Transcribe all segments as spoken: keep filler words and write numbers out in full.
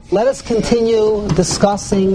Let us continue discussing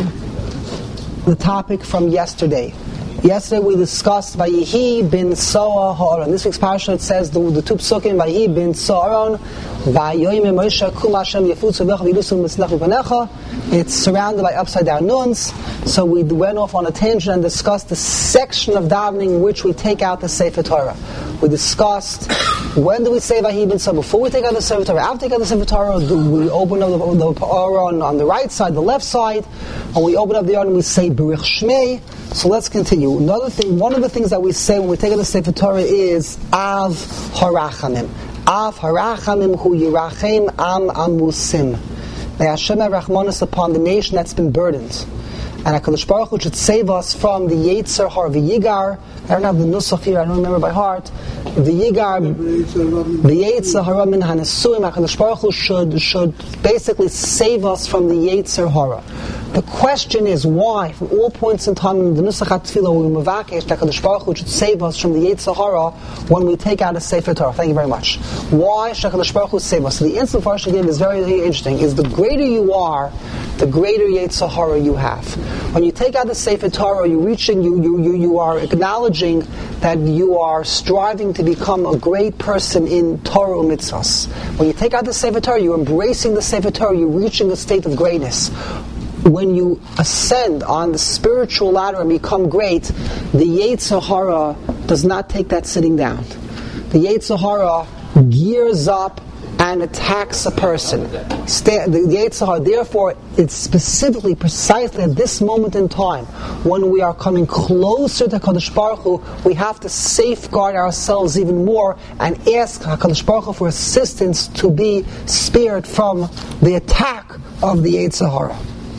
the topic from yesterday. Yesterday we discussed Vayihi bin Soa Ha'aron. This week's parasha it says the, the two psukim Vayihi bin Soa Ha'aron Vayoyim Moshe Kum Hashem Yefutzu Becha V'Yilusu Mitzlach V'Panecha. It's surrounded by upside down nuns. So we went off on a tangent and discussed the section of davening in which we take out the Sefer Torah. We discussed when do we say Vayihi bin Soa before we take out the Sefer Torah. After we take out the Sefer Torah, do we open up the, the Aron on the right side, the left side, and we open up the Aron and we say Berich Shmei. So let's continue. Another thing, one of the things that we say when we take out the Sefer Torah is Av Harachamim. Av Harachamim Hu Yirachem Am Amusim. May Hashem have Rachmanis upon the nation that's been burdened. And HaKadosh Baruch Hu should save us from the Yetzer Hara, the Yigar. I don't have the Nusach here, I don't remember by heart. The Yigar, the Yetzer Hara min Hanasuim. HaKadosh Baruch Hu should, should basically save us from the Yetzer Hara. The question is why, from all points in time in the Nusach HaTfilah, we mevakesh that HaKadosh Baruch Hu should save us from the Yetzer Hara when we take out a Sefer Torah. Thank you very much. Why should HaKadosh Baruch Hu save us? So the answer for us again is very, very interesting. Is the greater you are, the greater Yetzer Hara you have. When you take out the Sefer Torah, you're reaching, you, you, you, you are acknowledging that you are striving to become a great person in Torah mitzvahs. When you take out the Sefer Torah, you're embracing the Sefer Torah, you're reaching a state of greatness. When you ascend on the spiritual ladder and become great, the Yetzer Hara does not take that sitting down. The Yetzer Hara gears up and attacks a person. The Yetzer Hara, therefore, it's specifically, precisely at this moment in time, when we are coming closer to HaKadosh Baruch Hu, we have to safeguard ourselves even more and ask HaKadosh Baruch Hu for assistance to be spared from the attack of the Yetzer Hara.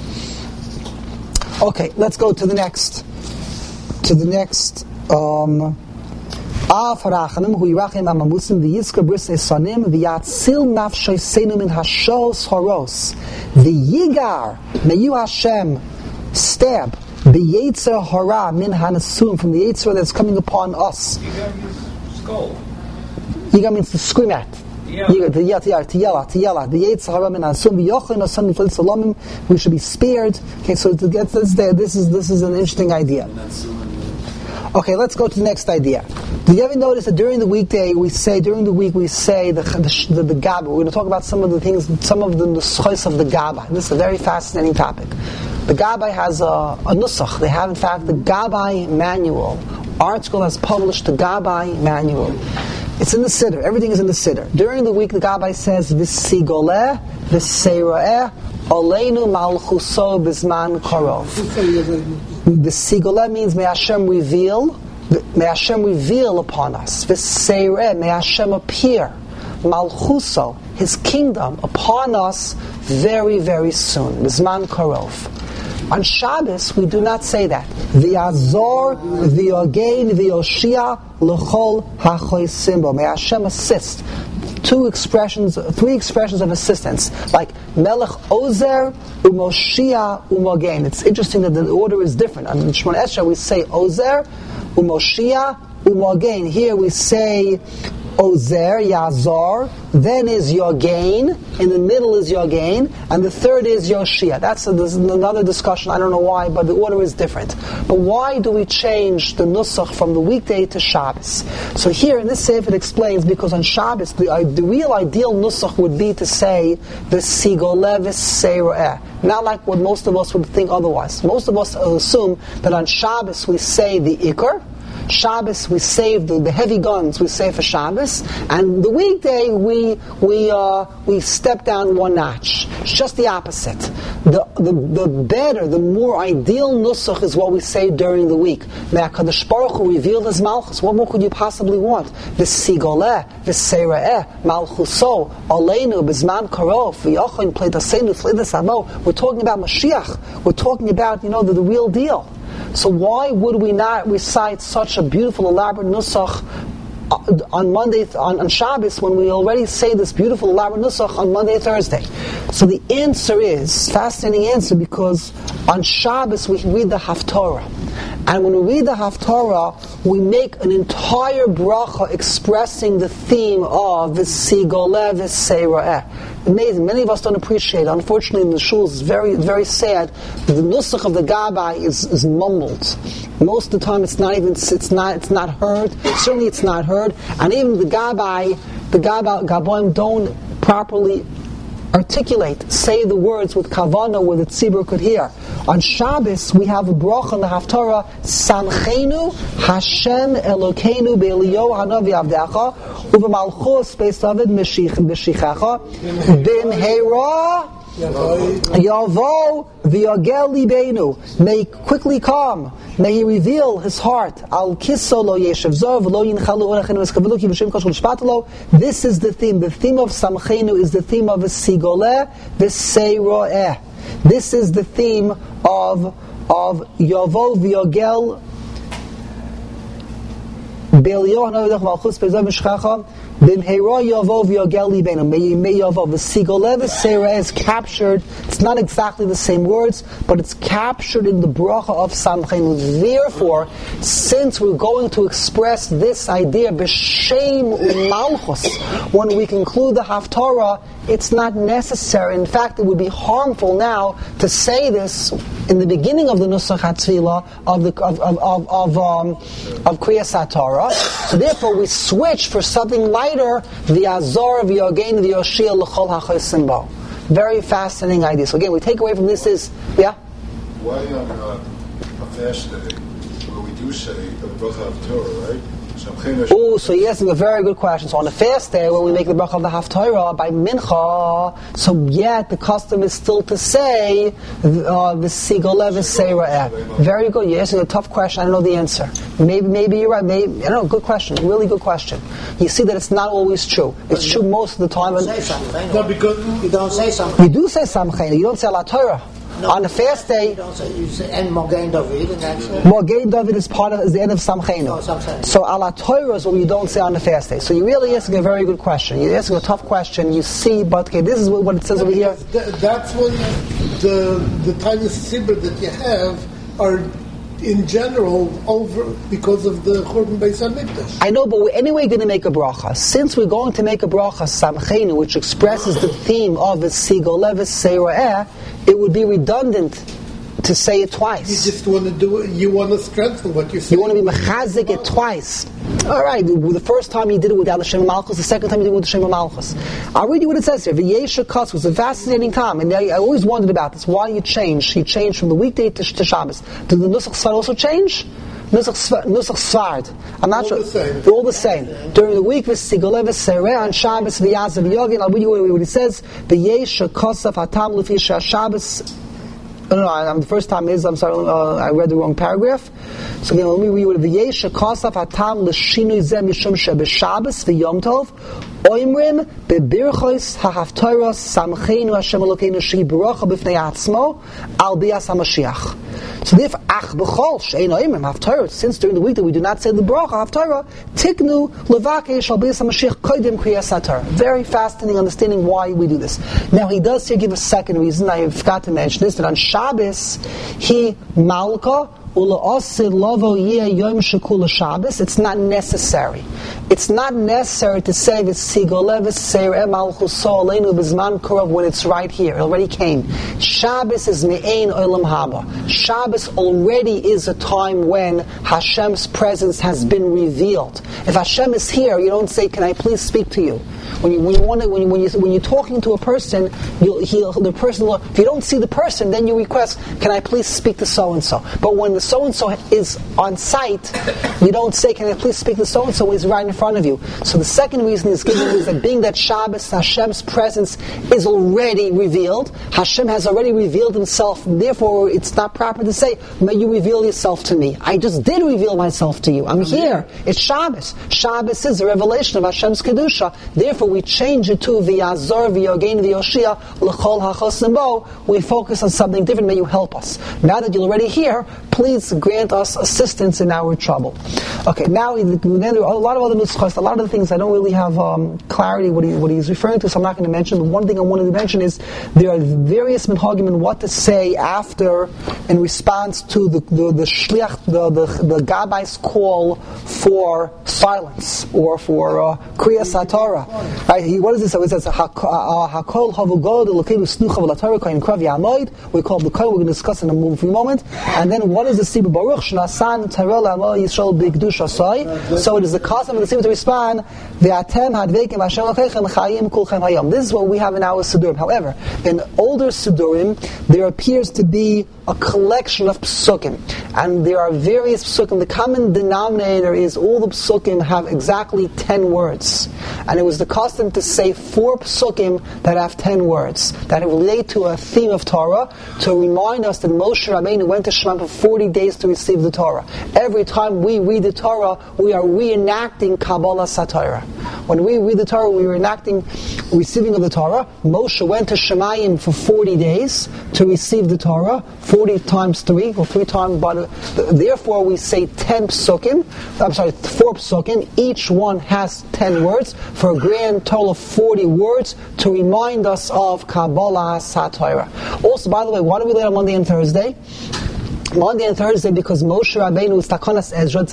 Okay, let's go to the next, to the next, um, Av Harachamim Hu Yirachem Am Amusim V'Yizkar B'Risei Sanim V'Yatzil Nafshei Seinu Min Hashos Haros V'Yigar May you Hashem stab B'Yetzer Hara Min Hanasum from the Yetzer that's coming upon us. Yigar means skull. Yigar means to scream at. Yigar, to yell, to yell, to yell at, to yell at. The Yetzer Hara Min Hanasum V'Yochin Asam Niflit Salamim. We should be spared. Okay, so to get this there, this is this is an interesting idea. Okay, let's go to the next idea. Did you ever notice that during the weekday we say, during the week we say the the, the, the Gaba? We're going to talk about some of the things, some of the nuschos of the Gaba. This is a very fascinating topic. The Gaba has a, a nusach. They have, in fact, the Gaba manual. Art School has published the Gaba manual. It's in the Siddur. Everything is in the Siddur. During the week, the Gaba says, V'sigoleh, v'seira'eh, Oleinu malchuso bizman karov. The Sigoleh means may Hashem reveal, may Hashem reveal upon us. V'seireh, may Hashem appear. Malchuso, His kingdom, upon us very, very soon. Bizman karov. On Shabbos, we do not say that. V'yazor, v'yogein, v'yoshia, l'chol ha'choisimbo. May Hashem assist. Two expressions, three expressions of assistance, like Melech Ozer, Umoshia, Umogain. It's interesting that the order is different. On Shemon Esrei we say Ozer, Umoshia, Umogain. Here we say Ozer, Yazor, then is Yogain, in the middle is Yogain, and the third is Yoshia. That's a, this is another discussion, I don't know why, but the order is different. But why do we change the Nusach from the weekday to Shabbos? So here in this Sefer it explains, because on Shabbos, the, uh, the real ideal Nusach would be to say, V'sigoleh v'seira'eh. Not like what most of us would think otherwise. Most of us assume that on Shabbos we say the Ikar, Shabbos we save the, the heavy guns we save for Shabbos, and the weekday we we uh, we step down one notch. It's just the opposite. The, the the better, the more ideal nusach is what we say during the week. May HaKadosh Baruch Hu reveal His malchus. What more could you possibly want? V'sigoleh, v'seira'eh, malchuso, aleinu, b'zman karov, v'yochon, pleitasenu, fleitas hamo. We're talking about Mashiach. We're talking about, you know, the, the real deal. So why would we not recite such a beautiful, elaborate nusach on Monday, on, on Shabbos, when we already say this beautiful, elaborate nusach on Monday, Thursday? So the answer is, fascinating answer, because on Shabbos we read the Haftorah. And when we read the Haftarah, we make an entire bracha expressing the theme of V'sigoleh v'seira'eh. Amazing. Many of us don't appreciate it. Unfortunately, in the shuls, it's very, very sad. The nusach of the Gabbai is, is mumbled. Most of the time, it's not even, it's not, it's not heard. Certainly, it's not heard. And even the Gabbai, the Gabbai, Gaboim don't properly articulate, say the words with kavana where the tzibur could hear. On Shabbos, we have a bracha in the Haftarah, Samchenu Hashem Elokeinu Be'eliyo Hanavi Avdecha Uvemalchus Beis David Meshichecha B'mheira Yavo V'yagel Libeinu. May quickly come. May He reveal His heart. Al Kiso Lo Yeshev Zov Lo Yinchalu Orechenu Eskavilu Ki B'Shem Koshul Shpatalo. This is the theme. The theme of Samchenu is the theme of V'sigoleh V'seiroeh. This is the theme of of Yavo V'yogel Be'eliyo Hanavi Malchus Beis David Meshichecha B'mheira Yavo V'yogel Libeinu. May May Yavo V'sigoleh V'seira'eh is captured. It's not exactly the same words, but it's captured in the bracha of Samchenu. Therefore, since we're going to express this idea B'Shem U'Malchus when we conclude the Haftarah, it's not necessary. In fact, it would be harmful now to say this in the beginning of the Nusach HaTfilah of the of of of of, um, of Kriyas HaTorah. So therefore, we switch for something lighter. V'Azor V'Yogein V'Yoshia L'Chol HaChosim Bo. Very fascinating idea. So again, we take away from this is yeah. Why on uh, a fast day where we do say the bracha of Torah, right? Oh, so you're asking a very good question. So on the fast day, when we make the bracha of the Haftarah by Mincha, so yet the custom is still to say V'sigoleh v'seira'eh. Very good. You're asking a tough question. I don't know the answer. Maybe, maybe you're right. Maybe I don't know. Good question. Really good question. You see that it's not always true. It's true most of the time. You don't say something. No, because you don't say something. You do say Samchenu. You don't say Ala Torah. No, on the fast day, you don't say, you say and Mogain David, and that's it. Mogain David is part of is the end of Samchenu. Oh, Samchenu. So Ala Torah is what you don't say on the fast day. So you're really asking a very good question. You're asking a tough question. You see, but okay, this is what it says over here. Th- that's when the the tiny sibur that you have are in general over because of the Churban Beis HaMikdash. I know, but we're anyway going to make a bracha. Since we're going to make a bracha Samchenu, which expresses the theme of V'sigoleh v'seira'eh, it would be redundant to say it twice. You just want to do it. You want to strengthen what you're saying. You want to be mechazik it twice. All right. The first time you did it without the Shem Malchus. The second time you did it with the Shem Malchus. I'll read you what it says here. V'yesha Kas was a fascinating time, and I, I always wondered about this. Why you changed? You changed from the weekday to, to Shabbos. Did the Nusach Sfard also change? Nusach Sfard. I'm not all sure. The same. They're all the same. During the week, V'sigoleh v'seira'eh on Shabbos v'yazav v'yogin. I'll read you what it says. V'yesha Kasaf hatam l'fi Shabbos. No, no, no, the first time is, I'm sorry, uh, I read the wrong paragraph. So again, let me read it. V'yesha Kasaf hatam l'shinui zeh mishum she'b'Shabbos v'yom tov oimrim bebirchos ha'haftarah samchenu Hashem Elokeinu shehi b'rocha b'fnei atzmo al bias HaMashiach. So therefore, ach b'chol she'ein oimrim haftarah, since during the week that we do not say the bracha haftarah, tiknu levakesh al bias HaMashiach kodim kriyas HaTorah. Very fascinating understanding why we do this. Now he does here give a second reason. I forgot to mention this, that on Shabbos he malka it's not necessary. It's not necessary to say when it's right here. It already came. Shabbos is me'ein olam haba. Shabbos already is a time when Hashem's presence has been revealed. If Hashem is here, you don't say, "Can I please speak to you?" When you, when you want to, when you, when you when you're talking to a person, you'll, he'll, the person will, if you don't see the person, then you request, "Can I please speak to so and so?" But when the so and so is on site, you don't say, "Can I please speak to so and so?" He's right in front of you. So the second reason is given is that being that Shabbos, Hashem's presence is already revealed. Hashem has already revealed Himself. Therefore, it's not proper to say, "May you reveal yourself to me." I just did reveal myself to you. I'm here. It's Shabbos. Shabbos is a revelation of Hashem's kedusha. Therefore, we change it to V'yazor V'yogein V'yoshia L'chol HaChosim Bo. We focus on something different. May you help us. Now that you're already here, please grant us assistance in our trouble. Okay, now a lot of other nusach A lot of the things I don't really have um, clarity what, he, what he's referring to, so I'm not going to mention. But one thing I wanted to mention is there are various minhagim in what to say after, in response to the the, the shliach, the the, the gabai's call for silence or for uh, kriyas haTorah. Right? He, what is this? So it says hakol havugod elokeinu snucha v'laTorah kain krav yamoid. We call the kol. We're going to discuss in a few moments. And then what is the sibur baruch shnasan tarel amo yisrael b'kedusha soy? So it is the custom of the sibur to respond v'atem hadveikim v'ashem lachechem chayim kulchem hayom. This is what we have in our sidurim. However, in older sidurim, there appears to be a collection of psukim, and there are various psukim. The common denominator is all the psukim have exactly ten words, and it was the custom to say four psukim that have ten words that relate to a theme of Torah to remind us that Moshe Rabbeinu went to Shemaim for forty days to receive the Torah. Every time we read the Torah, we are reenacting Kabbalah Satorah. When we read the Torah, we are enacting receiving of the Torah. Moshe went to Shemayim for forty days to receive the Torah. forty times three, or three times by the, therefore we say ten psukim, I'm sorry, four psukim, each one has ten words, for a grand total of forty words to remind us of Kabbalah Satorah. Also, by the way, why do we learn on Monday and Thursday? Monday and Thursday, because Moshe Rabbeinu was Takanas Ezra,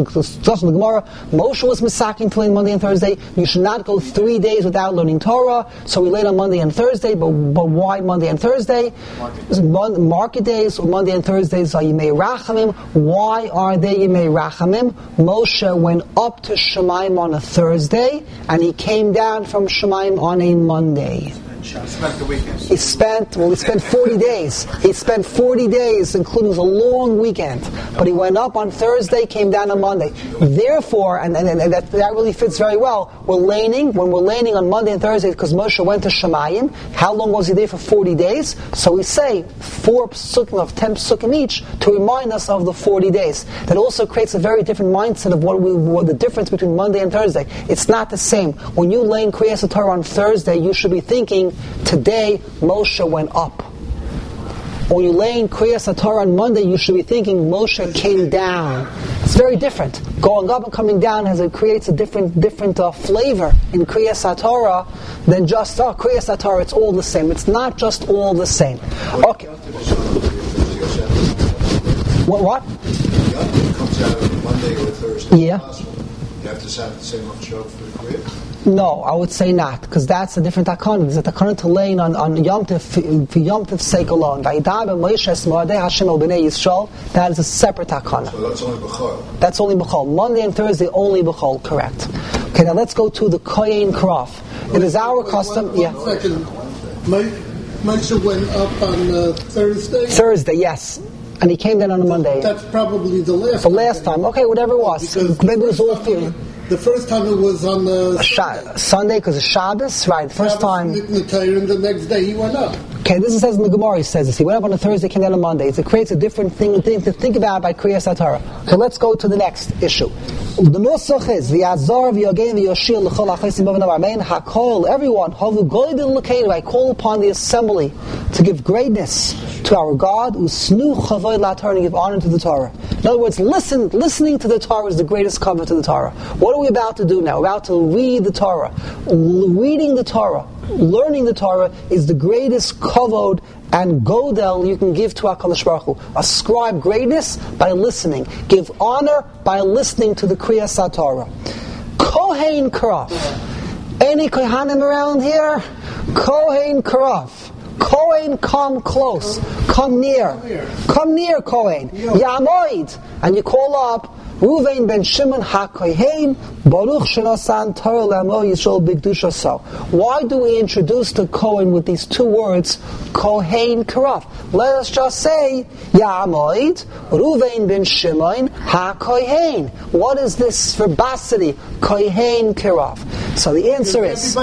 the Gemara, Moshe was misaking to learn Monday and Thursday. You should not go three days without learning Torah. So we learn on Monday and Thursday, but, but why Monday and Thursday? Market, Market days, or Monday and Thursdays are Yimei Rachamim. Why are they Yimei Rachamim? Moshe went up to Shemayim on a Thursday, and he came down from Shemayim on a Monday. He spent the weekend. He spent, well, he spent forty days. He spent forty days, including a long weekend. But he went up on Thursday, came down on Monday. Therefore, and, and, and that, that really fits very well, we're laning, when we're laning on Monday and Thursday, because Moshe went to Shemayim, how long was he there for forty days? So we say four psukim of ten psukim each to remind us of the forty days. That also creates a very different mindset of what we, what the difference between Monday and Thursday. It's not the same. When you lane Kriyas Torah on Thursday, you should be thinking, today Moshe went up. When you lay in Kriyas Torah on Monday, you should be thinking Moshe came down. It's very different. Going up and coming down has it creates a different different uh, flavor in Kriyas Torah than just oh, Kriyas Torah. It's all the same. It's not just all the same. Okay. What? What? Comes out on Monday or Thursday. Yeah. You have to have the same upshot for the Kriyas. No, I would say not, because that's a different takana. There's a takana to lay on, on Yom Tov, for Yom Tov's sake alone. That is a separate takana. So that's only B'chol. That's only B'chol. Monday and Thursday, only B'chol, correct. Okay, now let's go to the Kohen Kraf. It is our custom, one, yeah. One second. Moshe went up on uh, Thursday? Thursday, yes. And he came down on a Monday. That's probably the last The last time. Okay, whatever it was. Because Maybe it was all feeling. The first time it was on the Sh- Sunday because of Shabbos, right? The first time. And the next day he went up. Okay, this is says in the Gemara. He says this. He went up on a Thursday, came down on Monday. It creates a different thing, thing to think about by Kriyas Torah. So let's go to the next issue. The Nusach is v'yazar v'yogein v'yoshir l'chol achaysim b'v'nav armein hakol everyone havu goydel l'keinu. I call upon the assembly to give greatness to our God usnu chavoy la'Torah, and give honor to the Torah. In other words, listen, listening to the Torah is the greatest cover to the Torah. What are we about to do now? We're about to read the Torah. Reading the Torah, learning the Torah is the greatest kavod and godel you can give to HaKadosh Baruch Hu. Ascribe greatness by listening. Give honor by listening to the Kriyas Torah. Kohen Kraf. Any Kohanim around here? Kohen Kraf. Kohen, come close. Come near. Come near, Kohen. Yamoid. And you call up Ruvain ben Shimon HaKohen Baruch Shenosan Torah L'Amo Yisrael B'Kedusha So. Why do we introduce the Kohen with these two words, Kohen Karaf? Let us just say Yamoid Ruvain ben Shimon HaKohen. What is this verbosity? Kohen Karaf. So the answer is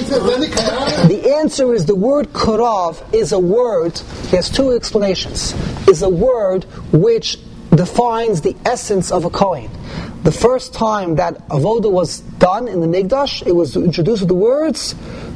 the answer is the word Karav is a word. There's two explanations. Is a word which defines the essence of a Kohen. The first time that Avodah was done in the Mikdash, it was introduced with the words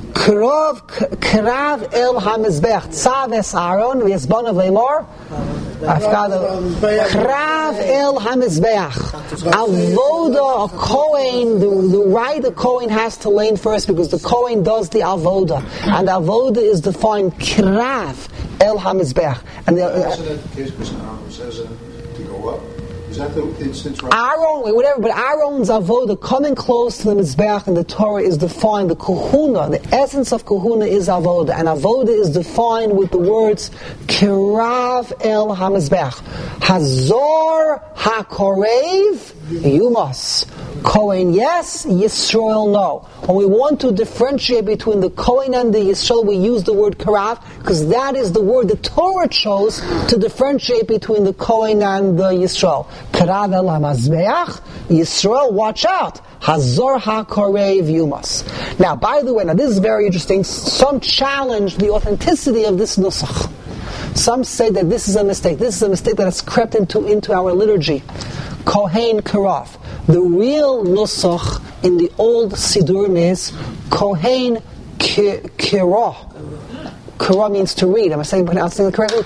Karav Karav El HaMizbech Tzav Es Aaron V'Yezbanav Leimor I forgot the Krav El HaMizbeach. Avoda, a Kohen, the, the right the Kohen has to lane first because the Kohen does the Avoda. And Avoda is defined Krav El HaMizbeach. And the, uh, Isn't that the case because Aaron says uh, to go up? Is that the instance right? Aaron, whatever, but Aaron's avoda, coming close to the Mizbeach in the Torah, is defined, the kahuna, the essence of kahuna is avoda, and avoda is defined with the words kirav el hamizbeach, hazor hakorev yumas, Kohen yes, Yisrael no. When we want to differentiate between the Kohen and the Yisrael, we use the word karav, because that is the word the Torah chose to differentiate between the Kohen and the Yisrael. Karav el hamazbeach, Yisrael, watch out. Hazor ha-korev yumas. Now, by the way, now this is very interesting. Some challenge the authenticity of this nusach. Some say that this is a mistake. This is a mistake that has crept into, into our liturgy. Kohen karav. The real nusach in the old Sidurim is Kohen kira. Kira means to read. Am I saying pronouncing it correctly?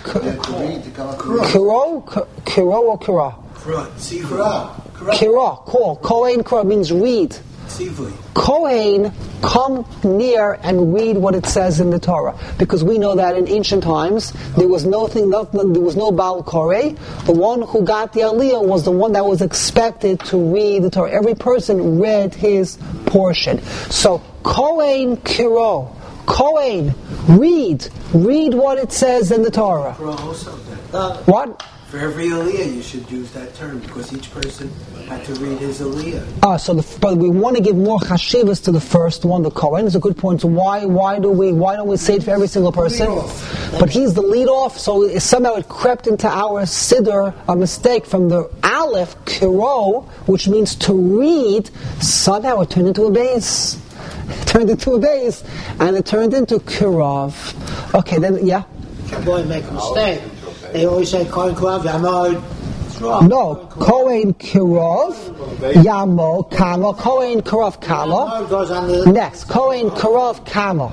Kiro? Kiro or kira? Kira. Kira. Cool. Kohen kira means read. Kohen, come near and read what it says in the Torah, because we know that in ancient times there was nothing, nothing there was no Baal Koreh. The one who got the Aliyah was the one that was expected to read the Torah. Every person read his portion. So Kohen Kiro, Kohen, read, read what it says in the Torah. What? For every aliyah, you should use that term because each person had to read his aliyah. Ah, so the, but we want to give more chashivas to the first one, the Kohen. It's a good point. So why, why do we, why don't we say it for every single person? But he's the lead off, so it, somehow it crept into our siddur, a mistake from the aleph kiro, which means to read. Somehow it turned into a base. It turned into a base, and it turned into kirav. Okay, then yeah. Boy, make a mistake. They always say Kohen Karav Yamod. It's wrong. No, Kohen Karav Yamod Kama. Kohen Karav Kama. goes on the Next, Kohen Karav Kama.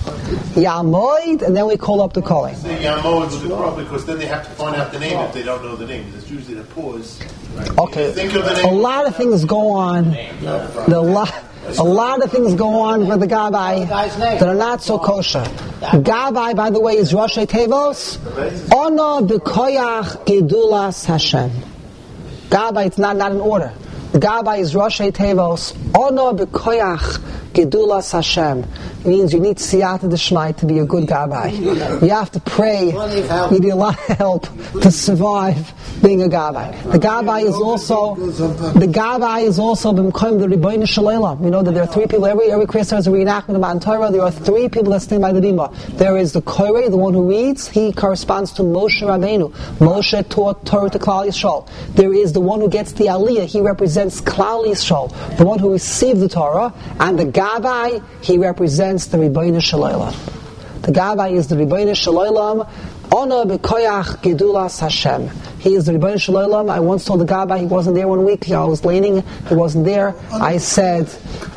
Yamod, and then we call up the Kohen. Say Yamod is probably because then they have to find out the name if they don't know the name. It's usually the pause. Right? Okay, Think of the name. a lot of things go on. The lot. A lot of things go on with the Gabai that are not so kosher. Gabai, by the way, is Rosh Tevos. Ono b'koyach gedulas Hashem. Gabai, it's not, not in order. The Gabai is Rosh Tevos. Ono b'koyach gedulas Hashem. It means you need siyata d'shmai to be a good Gabai. You have to pray. You need a lot of help to survive being a Gabai. The Gabai is also the Gabai is also b'mkoim the Ribono Shel Olam. You know that there are three people. Every every Christian has a reenactment of Matan Torah. There are three people that stand by the bima. There is the Koreh, the one who reads. He corresponds to Moshe Rabbeinu. Moshe taught Torah to Klal Yisrael. There is the one who gets the Aliyah. He represents Klal Yisrael, the one who received the Torah. And the Gabai, he represents the Ribono Shel Olam. The Gabai is the Ribono Shel Olam. Ono b'koyach gedulas Hashem. He is the Ribono Shel Olam. I once told the Gabai, he wasn't there one week. I was laning, he wasn't there. I said,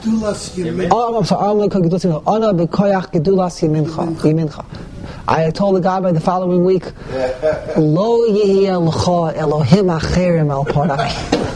oh, I'm sorry, Ono b'koyach gedulas Yemincha. I told the Gabai the following week, Lo yihiyeh l'cha Elohim acherim al parai.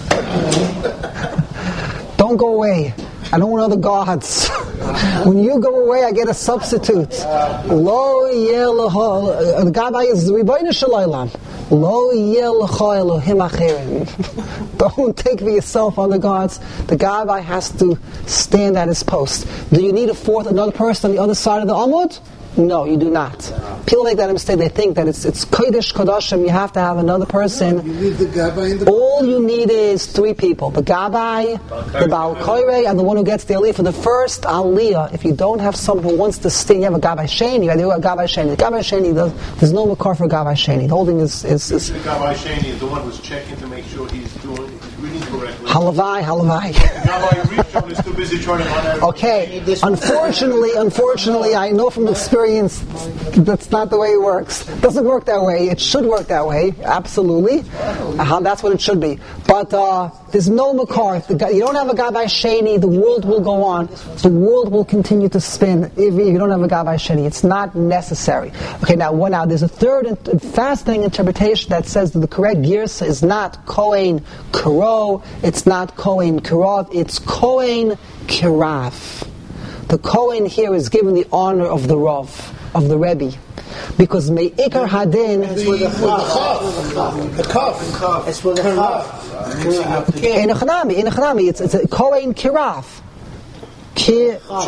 Don't go away. I don't want other gods. When you go away, I get a substitute. Lo yeh lecha. The Gabai is the Ribono Shel Olam. Lo yeh lecha Elohim acherim. Don't take for yourself other gods. The Gabai has to stand at his post. Do you need a fourth, another person on the other side of the Amud? No, you do not. People make that mistake. They think that it's it's Kodesh Kodashim. You have to have another person. You need the Gabai in the All you need is three people: the Gabai, the Baal Koreh, and the one who gets the Aliyah. For the first Aliyah, if you don't have someone who wants to stand, you have a Gabai Sheni. You have a Gabai Sheni. The Gabai Sheni, does, there's no makar for Gabai Sheni. The holding is is. is the Gabai Sheni is the one who's checking to make sure he's doing he's reading correctly. Halavai, halavai. Gabai Rishon is too busy trying to run out. Okay. Unfortunately, unfortunately, I know from experience experienced, that's not the way it works. It doesn't work that way. It should work that way, absolutely. Uh-huh, that's what it should be. But uh, there's no makar. You don't have a Gabbai Sheni, the world will go on. The world will continue to spin if you don't have a Gabbai Sheni. It's not necessary. Okay, now, well, now there's a third and fascinating interpretation that says that the correct girsa is not Kohen Karo, it's not Kohen Karav, it's Kohen Kirav. The Kohen here is given the honor of the Rav, of the Rebbe. Because Me'ikar Hadin... It's with the chaf. The kaf. It's with the chaf. In a chanami, in a chanami, it's, it's a Kohen Kirav. Ki,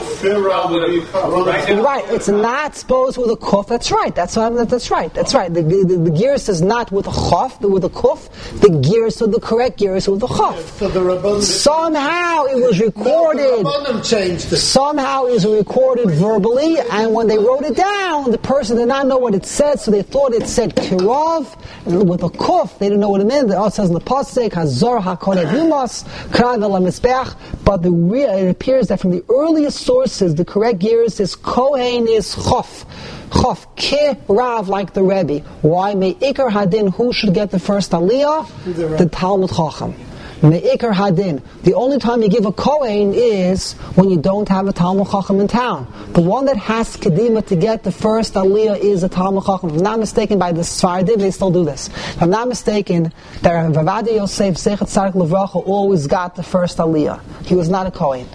right, it's not supposed with a kuf. That's right. That's what, that's right. That's right. The the, the, the gears is not with a chaf, with a kuf. The gears, so the correct gears with a chaf. So the Rabbanim, somehow it was recorded. No, the Rabbanim changed it. Somehow it was recorded verbally, and when they wrote it down, the person did not know what it said, so they thought it said kirav with a kuf. They didn't know what it meant. It also says in the pasuk hazor hakolev yumas krav el mizbech. But the real, it appears that from the earliest sources, the correct gears is Kohen is Chof. Chof, Ke Rav, like the Rebbe. Why? Me'ikar Hadin, who should get the first Aliyah? The Talmud Chacham. Me'ikar Hadin. The only time you give a Kohen is when you don't have a Talmud Chacham in town. The one that has Kedima to get the first Aliyah is a Talmud Chacham. If I'm not mistaken, by the Sfardim, they still do this. If I'm not mistaken, that Vavadi Yosef, Sechet Tzaddik Levracha, always got the first Aliyah. He was not a Kohen.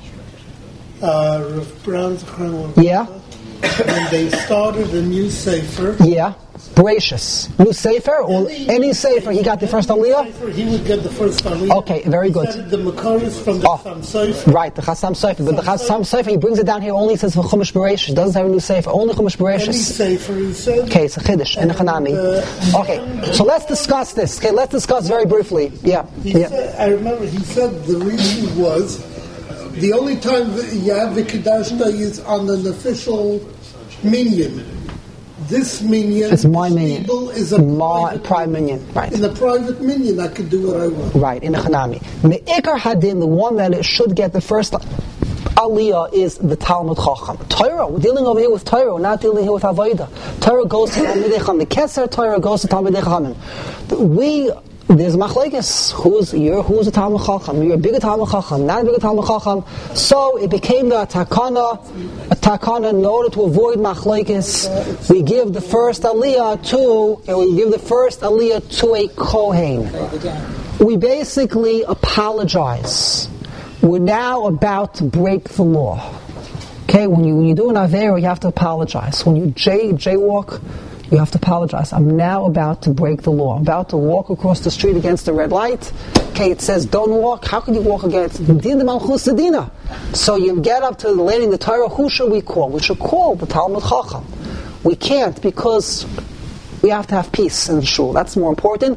Uh, Rav Brown's Yeah. When they started a new sefer. Yeah. Gracious. New sefer or any, any sefer, he got the first aliyah? Sefer, he would get the first aliyah. Okay, very good. He said the makar is from the oh, Chassam Sofer. Right, the Chassam Sofer. But the Chassam Sofer, he brings it down here, only says for Chumash Bereshis. Doesn't have a new sefer, only Chumash Bereshis. Any sefer, he said. Okay, it's a Chiddush, and a Chanami. Uh, okay, so let's discuss this. Okay, let's discuss very briefly. Yeah. He yeah. Said, I remember he said the reason was the only time you have the Kedashta is on an official minyan. This minyan it's my minyan. Is a my private, private minyan. Right. In a private minyan, I could do what I want. Right, in the Chanami. Me'ikar Hadin, the one that should get the first aliyah is the Talmud Chacham. Torah, we're dealing over here with Torah, we're not dealing here with Avodah. Torah goes to Talmidei Chacham. The Keser Torah goes to Talmidei Chacham. We... There's machlekes. Who's you're who's a Talmud Chacham? You're a bigger Talmud Chacham, not a bigger Talmud Chacham. So it became the takana, a takana in order to avoid machlekes. We give the first aliyah to, and we give the first aliyah to a kohen. We basically apologize. We're now about to break the law. Okay, when you when you do an avera, you have to apologize. When you jay jaywalk, you have to apologize. I'm now about to break the law. I'm about to walk across the street against the red light. Okay, it says don't walk. How can you walk against Din de Malchus Sedina? So you get up to the lady in the Torah. Who should we call? We should call the Talmud Chacham. We can't because we have to have peace in the shul. That's more important.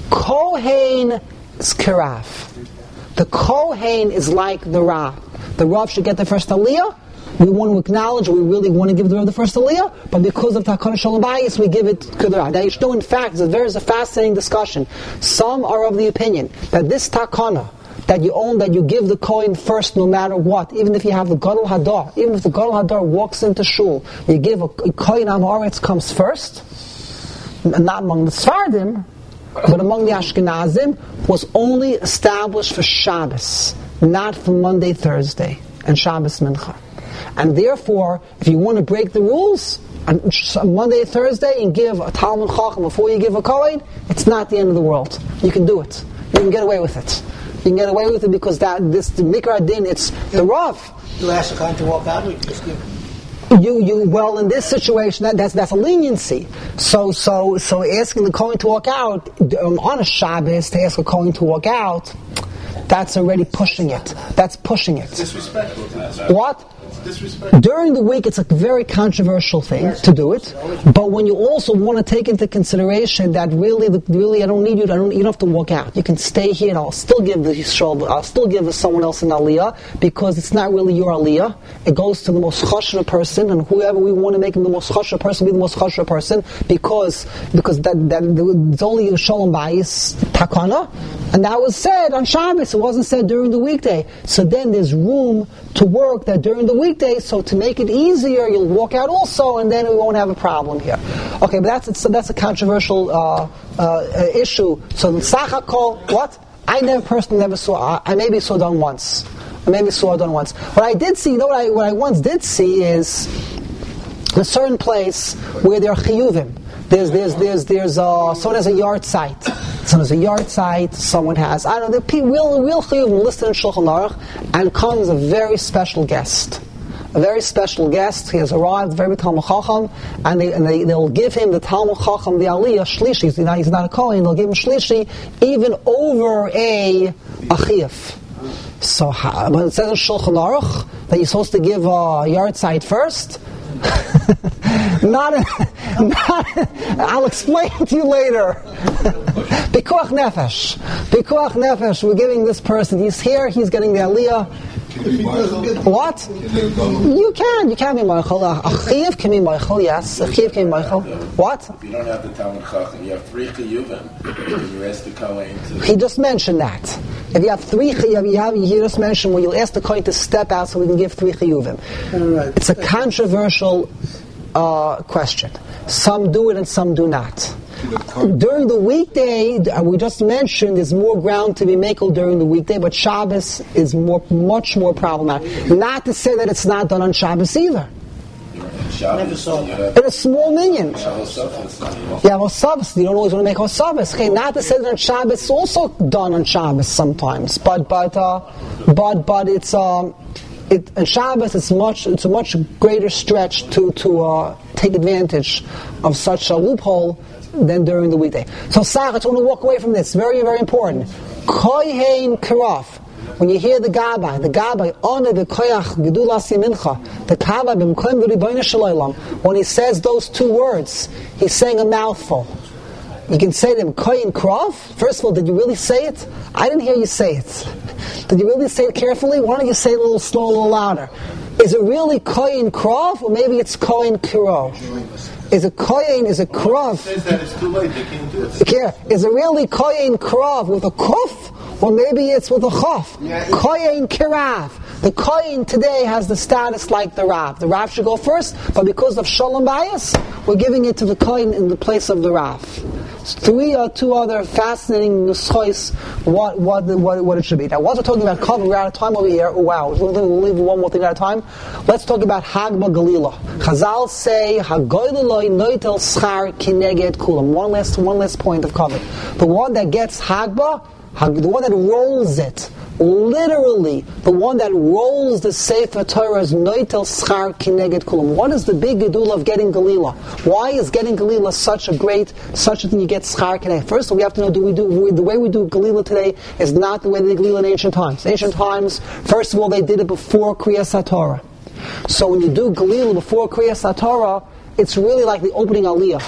Kohen is Kiraf. The Kohen is like the Rav. The Rav should get the first aliyah. We want to acknowledge, we really want to give the, the first aliyah, but because of Takana Shalom Bayis, we give it Kedra. Now, you know, in fact, there is a fascinating discussion. Some are of the opinion that this Takana, that you own, that you give the Kohen first no matter what, even if you have the Gadol Hadar, even if the Gadol Hadar walks into shul, you give a, a Kohen Amoritz comes first, not among the Sfardim, but among the Ashkenazim, was only established for Shabbos, not for Monday, Thursday, and Shabbos Mincha. And therefore, if you want to break the rules, on Monday, Thursday, and give a Talmud Chacham before you give a Kohen, it's not the end of the world. You can do it. You can get away with it. You can get away with it because that this the Mikra Din, it's the Rav. You ask the Kohen to walk out, or you just give You, you, well, in this situation, that, that's, that's a leniency. So, so, so asking the Kohen to walk out, um, on a Shabbos, to ask a Kohen to walk out, that's already pushing it. That's pushing it. Disrespectful. What? During the week, it's a very controversial thing to do it. But when you also want to take into consideration that really, really, I don't need you. I don't. You don't have to walk out. You can stay here, and I'll still give the Yisrael. I'll still give someone else an aliyah because it's not really your aliyah. It goes to the most chashra person, and whoever we want to make him the most chashra person, be the most chashra person because because that that it's only Shalom Bayis takana. And that was said on Shabbos, it wasn't said during the weekday. So then there's room to work that during the weekday, so to make it easier, you'll walk out also, and then we won't have a problem here. Okay, but that's, so that's a controversial uh, uh, issue. So the Sachakol, what? I never personally never saw, I maybe saw it done once. I maybe saw it done once. What I did see, you know what I, what I once did see is a certain place where there are chiyuvim. There's, there's, there's, there's, uh, someone has a yard site. Someone has a yard site, someone has, I don't know, the real, real chiyuvim listed in Shulchan Aruch, and comes a very special guest. A very special guest. He has arrived, very Talmud Chacham, and, they, and they, they'll give him the Talmud Chacham, the Aliyah, Shlishi. He's not, he's not a Kohen, they'll give him Shlishi, even over a Achiev. So, when it says in Shulchan Aruch that you're supposed to give a yard site first, not, a, not a, I'll explain to you later. Pikuach nefesh. Pikuach nefesh. We're giving this person, he's here, he's getting the Aliyah. What? You can. You can be Michael. A Chiyuv can be Michael, yes. A Chiyuv can be Michael. What? If you don't have the Talmud Chacham, you have three Chiyuvim. You ask the Kohen to... He just mentioned that. If you have three Chiyuvim, you have, he just mentioned where you'll ask the Kohen to step out so we can give three Chiyuvim. Right. It's a controversial uh, question. Some do it and some do not. During the weekday, we just mentioned there's more ground to be makel during the weekday, but Shabbos is more, much more problematic. Not to say that it's not done on Shabbos either. Never saw that. In a small minion. Yeah, Hosavis. You don't always want to make Hosavis. Okay, not to say that on Shabbos it's also done on Shabbos sometimes, but but uh, but but it's um, it on Shabbos it's much it's a much greater stretch to to uh, take advantage of such a loophole than during the weekday. So, Sarah, I just want to walk away from this. Very, very important. Kohen Kiraf. When you hear the Gabbai, the Gabbai, Ona v'koyach gedulas yimincha, the Gabbai b'mkoim v'ribono shel olam, when he says those two words, he's saying a mouthful. You can say to him, Kohen Kiraf. First of all, did you really say it? I didn't hear you say it. Did you really say it carefully? Why don't you say it a little slow, a little louder? Is it really Kohen Kiraf, or maybe it's Kohen Kiro? Is a kohen, is a krav? It says that it's too late, they can't do it. Yeah. Is it really kohen krav with a kuf? Or maybe it's with a chaf? Yeah. Kohen kirav. The kohen today has the status like the rav. The rav should go first, but because of shalom bias, we're giving it to the kohen in the place of the rav. Three or two other fascinating nuschos, what what what what it should be. Now, once we're talking about cover, we're out of time over here. Oh, wow, we'll leave one more thing at a time. Let's talk about Hagba Galila. Chazal say Hagoyleloi noitel schar kineged kulam. One last one last point of cover. The one that gets Hagba, the one that rolls it. Literally, the one that rolls the Sefer Torah is Noitel Schar Kineged Kulam. What is the big gedula of getting Galila? Why is getting Galila such a great, such a thing you get Schar Kineged? First of all, we have to know, do we do, we, the way we do Galila today is not the way they did Galila in ancient times. In ancient times, first of all, they did it before Kriyas HaTorah. So when you do Galila before Kriyas HaTorah, it's really like the opening Aliyah.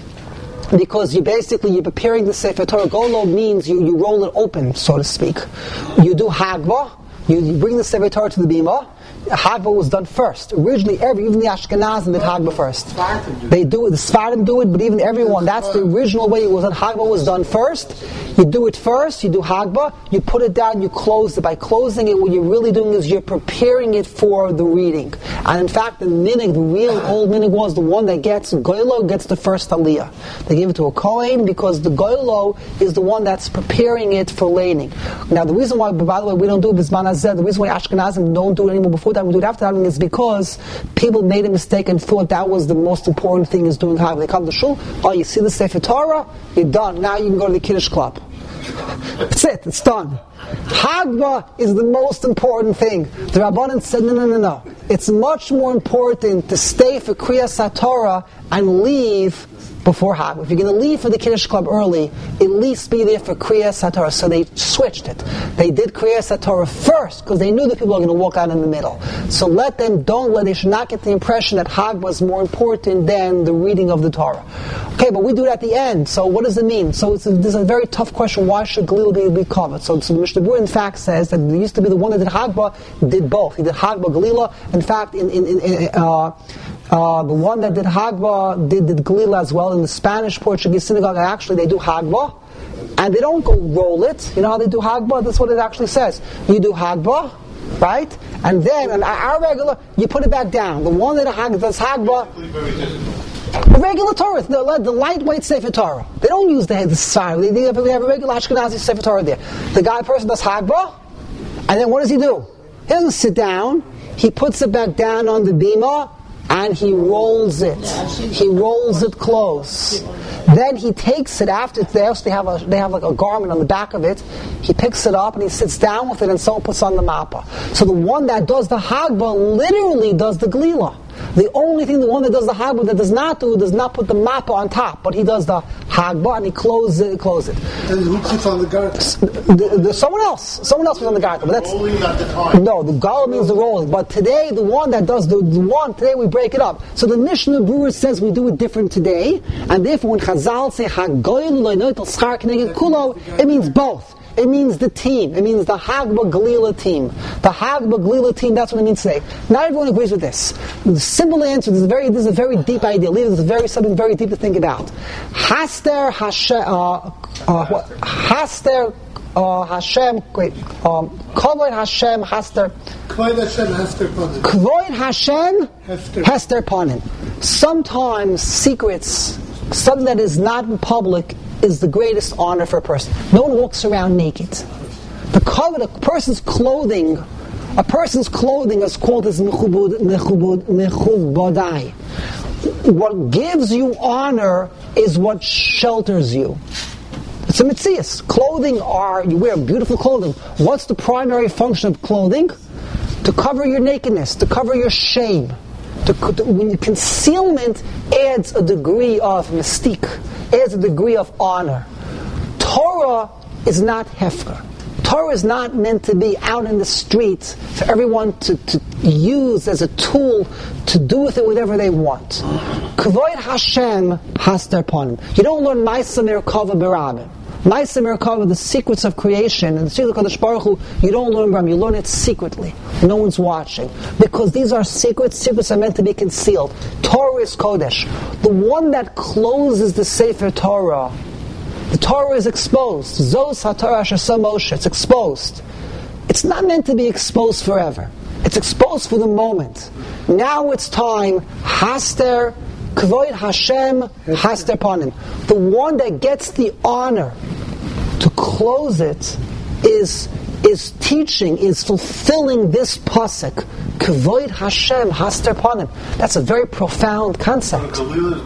Because you basically, you're preparing the Sefer Torah. Golo means you, you roll it open, so to speak. You do Hagba, you, you bring the Sefer Torah to the Bima. Hagba was done first. Originally, every, even the Ashkenazim did Hagba first. They do it, the Sfardim do it, but even everyone, that's the original way it was done. Hagba was done first. You do it first, you do Hagba, you put it down, you close it. By closing it, what you're really doing is you're preparing it for the reading. And in fact, the minig, the real old minig was the one that gets, Goylo gets the first Aliyah. They give it to a Kohen because the Goylo is the one that's preparing it for laning. Now, the reason why, by the way, we don't do Bisman Hazeh, the reason why Ashkenazim don't do it anymore before that, we do it after that, is because people made a mistake and thought that was the most important thing is doing Hagba. They come to Shul, oh, you see the Sefer Torah, you're done. Now you can go to the Kiddush Club. That's it, it's done. Hagba is the most important thing. The Rabbanan said, no, no, no, no. It's much more important to stay for Kriyas HaTorah and leave before Hagba. If you're going to leave for the Kiddush Club early, at least be there for Kriyas HaTorah. So they switched it. They did Kriyas HaTorah first because they knew that people are going to walk out in the middle. So let them, don't let, they should not get the impression that Hagba was more important than the reading of the Torah. Okay, but we do it at the end. So what does it mean? So it's a, this is a very tough question. Why should Galil be, be covered? So, so the Mishnah Berurah in fact says that there used to be the one that did Hagba did both. He did Hagba Galila. In fact, in in, in, in uh, Uh, the one that did Hagba did, did Galila as well. In the Spanish Portuguese synagogue, actually they do Hagba and they don't go roll it. You know how they do Hagbah? That's what it actually says. You do Hagbah, right? And then, on our regular, you put it back down. The one that does Hagbah, the regular Torah, the, the lightweight Sefer Torah. They don't use the, the side. They, they, have, they have a regular Ashkenazi Sefer Torah there. The guy person does Hagbah, and then what does he do? He doesn't sit down. He puts it back down on the bima, and he rolls it. He rolls it close. Then he takes it after it's there, so they have a they have like a garment on the back of it. He picks it up and he sits down with it, and someone puts on the mappa. So the one that does the Hagbah literally does the glila. The only thing, the one that does the Hagbah that does not do, does not put the mappa on top, but he does the Hagbah and he closes it. Closes it. And who puts on the garter? The, the, someone else. Someone else puts on the garter. But that's rolling, not the time. No, the gala means the rolling. But today, the one that does the, the one, today we break it up. So the Mishnah Brewer says we do it different today, and therefore when Chazal say Hagoylu lo'notel schar k'neged kulo, it means both. It means the team. It means the Hagbah Galila team. The Hagbah Galila team, that's what it means today. Not everyone agrees with this. The simple answer, this is, very, this is a very deep idea. This is very, something very deep to think about. Haster Hashem, uh, uh, what? Haster uh, Hashem, wait, um, Kavod Hashem, Haster. Kavod Hashem, Haster Panim. Kavod Hashem, Haster Panim. Sometimes secrets, something that is not in public, is the greatest honor for a person. No one walks around naked. The cover, a person's clothing, a person's clothing is called as mechubod, mechubod, mechubodai. What gives you honor is what shelters you. It's a mitzias. Clothing are, you wear beautiful clothing. What's the primary function of clothing? To cover your nakedness, to cover your shame. To, to, when concealment adds a degree of mystique, adds a degree of honor. Torah is not hefker. Torah is not meant to be out in the streets for everyone to, to use as a tool to do with it whatever they want. Kavod Hashem haster panim. You don't learn Ma'aseh Merkava B'Rabim. Ma'aseh Merkava, the secrets of creation, and the secret of Kadosh Baruch Hu, you don't learn them. You learn it secretly. No one's watching. Because these are secrets. Secrets are meant to be concealed. Torah is Kodesh. The one that closes the Sefer Torah, the Torah is exposed. Zos HaTorah Asher Sa Moshe. It's exposed. It's not meant to be exposed forever. It's exposed for the moment. Now it's time. Haster Kavod Hashem Haster Panim. The one that gets the honor to close it is is teaching, is fulfilling this pasuk. Kavod Hashem Haster Panim. That's a very profound concept.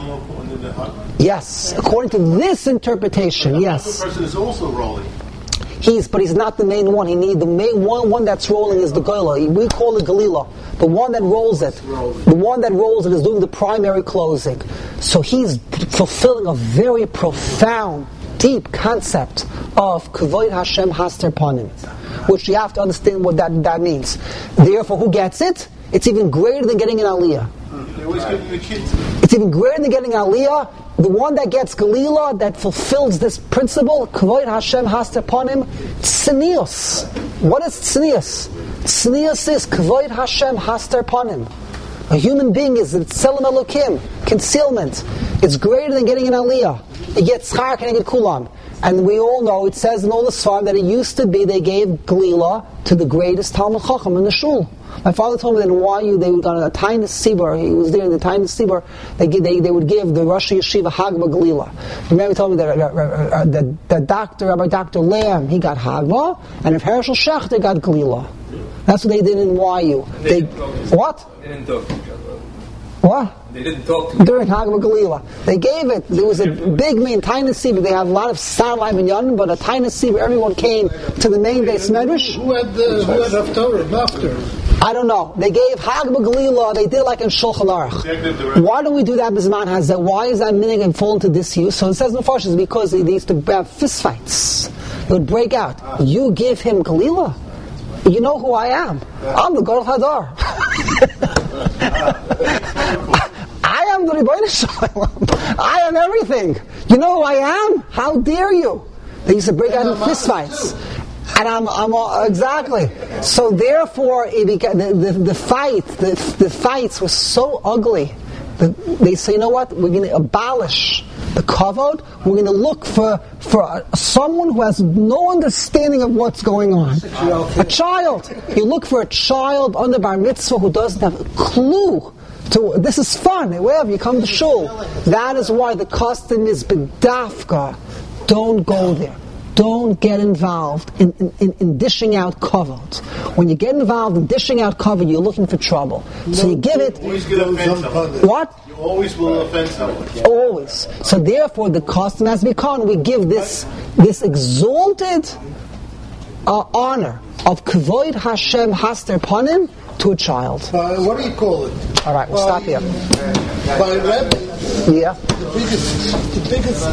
Yes, according to this interpretation, yes. The person is also rolling. He's, but he's not the main one. He need the main one. One that's rolling is the Gola. We call it Galila. The one that rolls it, the one that rolls it is doing the primary closing. So he's fulfilling a very profound, deep concept of Kavod Hashem Haster Panim, which you have to understand what that, that means. Therefore, who gets it? It's even greater than getting an Aliyah. They always give you kids. It's even greater than getting Aliyah. The one that gets Galila, that fulfills this principle, Kavod Hashem Haster Panim, Tznius. What is Tznius? Tznius is Kavod Hashem Haster Panim. A human being is Tzelem Elokim, concealment. It's greater than getting an Aliyah. It gets Schar K'neged Kulam. And we all know, it says in all the Sfarim that it used to be they gave Galila to the greatest Talmud Chacham in the shul. My father told me that in Y U they would on a tiny Sibur, he was there in the tiny Sibur, they, they they would give the Rosh Yeshiva Hagba Galila. Remember he told me that, uh, uh, that, that Doctor Rabbi Doctor Lamb, he got Hagba, and if Herschel Schachter got Galila. That's what they did in Y U. They, they what? They didn't talk to each other. What? They didn't talk to during Hagba Galila. They gave it. There was a big main tiny Sibur. They have a lot of satellite minyan, but a tiny Sibur. Everyone came to the main base medrash. Who had the who had Haftorah after? I don't know. They gave Hagba Galila. They did like in Shulchan Aruch. Why don't we do that? Bisman has that. Why is that minig and fall into disuse? So it says in the Farshas because they used to have fist fights. They would break out. You give him Galila. You know who I am. I'm the Gadol Hadar. I am the Rebbeinu Shalom. I am everything. You know who I am? How dare you? They used to break out in fist fights. And I'm, I'm uh, exactly. So therefore, it beca- the, the, the fight, the, the fights were so ugly. The, they say, you know what? We're going to abolish the kavod, we're going to look for for a, someone who has no understanding of what's going on. A child. You look for a child under bar mitzvah who doesn't have a clue. To, this is fun. Wherever you come to shul, that is why the custom is bedafka. Don't go there. Don't get involved in, in, in, in dishing out kavod. When you get involved in dishing out kavod, you're looking for trouble. So you give it. Always get offend someone. What? You always will offend someone. Always. So therefore, the custom has become we give this this exalted uh, honor of kavod Hashem Haster Panim to a child. Uh, what do you call it? All right, we'll by, stop here. By Rebbe, Yeah. the biggest, the biggest